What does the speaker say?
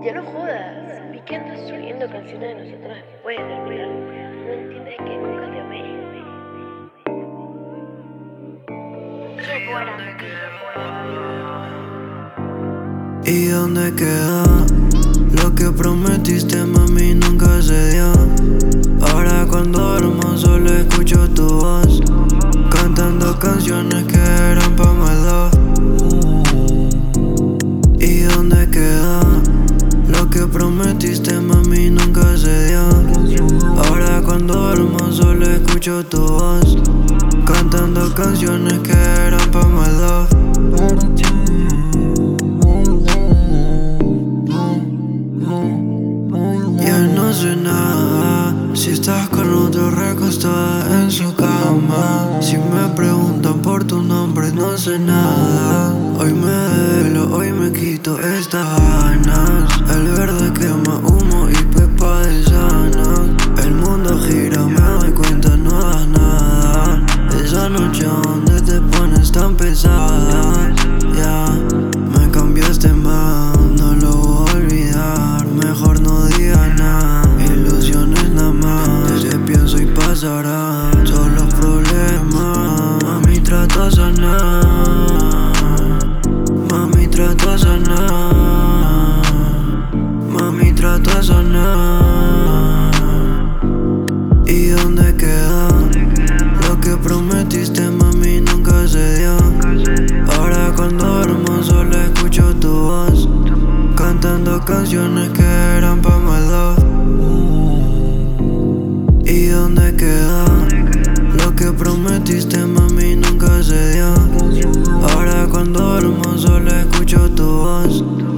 Ya no jodas. Vi que andas subiendo canciones de nosotros después de terminar. No entiendes que nunca te amé. ¿Y dónde queda lo que prometiste, mami? Nunca se dio. Ahora cuando duermo solo escucho tu voz, cantando canciones que eran pa' maldad. ¿Y dónde queda lo que prometiste, mami? Nunca se dio. Ahora cuando duermo solo escucho tu voz, cantando canciones que eran pa' maldad. Ya no sé nada si estás con otro recostada en su cama. Si me preguntan por tu nombre no sé nada. Hoy me desvelo, hoy me quito estas ganas. El verde quema humo y pepa de sana. El mundo gira, me doy cuenta, no das nada. Esa noche donde te pones tan pesada, ya me cambiaste más, no lo voy a olvidar. Mejor no digas nada, ilusiones nada más. Te pienso y pasará, son los problemas. Mami, trato a sanar, mami, trato a sanar, mami, trato a sanar. ¿Y dónde queda lo que prometiste, mami? Nunca se dio. Ahora cuando duermo solo escucho tu voz, cantando canciones que eran pa' maldad. ¿Y dónde queda lo que prometiste, mami? Nunca se dio. Ahora cuando duermo solo escucho tu voz,